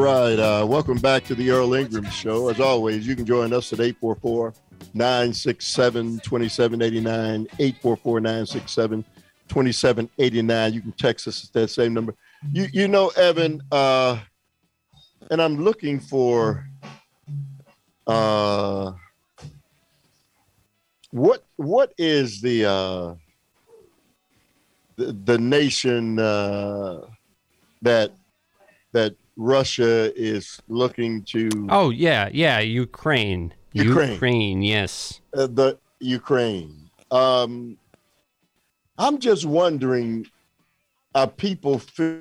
right. Welcome back to the Earl Ingram Show. As always, you can join us at 844-967-2789, 844-967-2789. You can text us at that same number. You know, Evan, and I'm looking for what is the nation that Russia is looking to? Oh, yeah, Ukraine. Ukraine, yes. The Ukraine. I'm just wondering, are people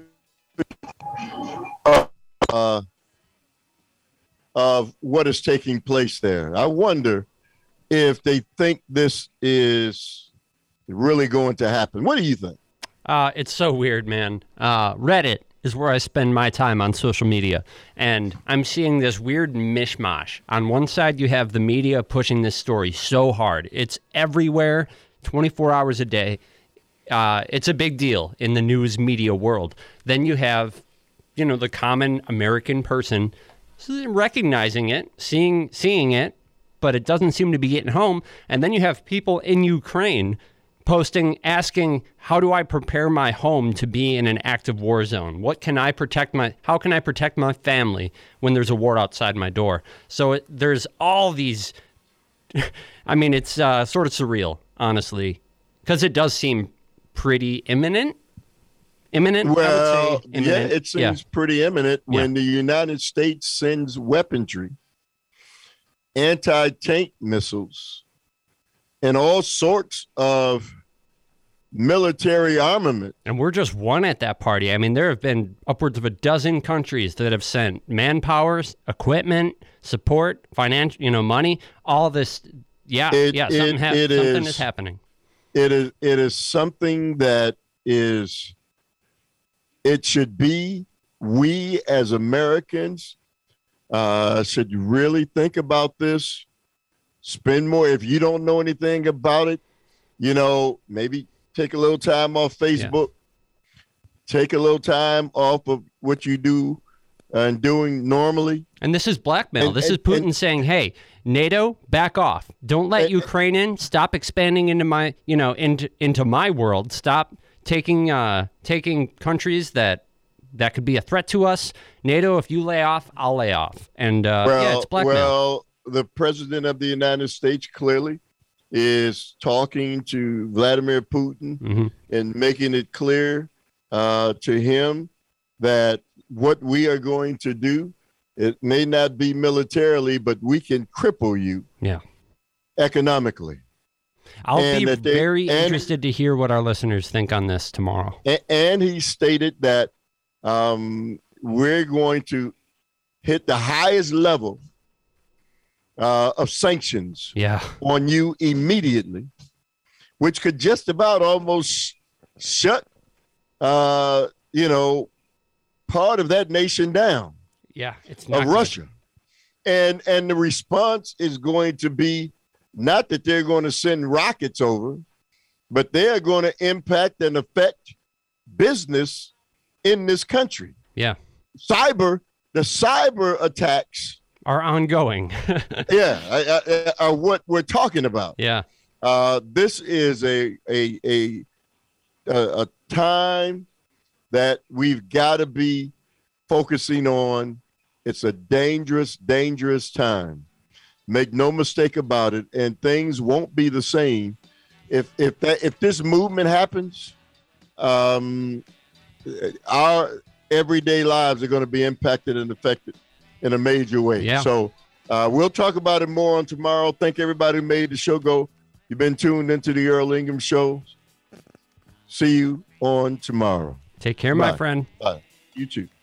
of what is taking place there? I wonder if they think this is really going to happen. What do you think? It's so weird, man. Reddit is where I spend my time on social media, and I'm seeing this weird mishmash. On one side, you have the media pushing this story so hard. It's everywhere, 24 hours a day. It's a big deal in the news media world. Then you have, the common American person recognizing it, seeing it, but it doesn't seem to be getting home. And then you have people in Ukraine posting, asking, how do I prepare my home to be in an active war zone? How can I protect my family when there's a war outside my door? So there's all these, it's sort of surreal, honestly, because it does seem pretty imminent. Well, I would say imminent. Yeah, it seems pretty imminent when the United States sends weaponry, anti-tank missiles, and all sorts of military armament. And we're just one at that party. There have been upwards of a dozen countries that have sent manpower, equipment, support, financial, money, all this. Something is happening. It is something that is, it should be, we as Americans should really think about this. Spend more. If you don't know anything about it, maybe take a little time off Facebook. Take a little time off of what you do and doing normally. And this is blackmail. This is Putin saying, hey, NATO, back off. Don't let Ukraine in. Stop expanding into my, into my world. Stop taking countries that could be a threat to us. NATO, if you lay off, I'll lay off. And it's blackmail. Well, the president of the United States clearly is talking to Vladimir Putin and making it clear to him that what we are going to do, it may not be militarily, but we can cripple you economically. I'll be very interested to hear what our listeners think on this tomorrow. And he stated that we're going to hit the highest level of sanctions on you immediately, which could just about almost shut, part of that nation down. Yeah, it's not of Russia. And the response is going to be not that they're going to send rockets over, but they are going to impact and affect business in this country. Yeah. The cyber attacks are ongoing. Are what we're talking about. Yeah. This is a time that we've got to be focusing on. It's a dangerous, dangerous time. Make no mistake about it, and things won't be the same if this movement happens. Our everyday lives are going to be impacted and affected in a major way. Yeah. So we'll talk about it more on tomorrow. Thank everybody who made the show go. You've been tuned into the Earl Ingram Show. See you on tomorrow. Take care, my friend. Bye. You too.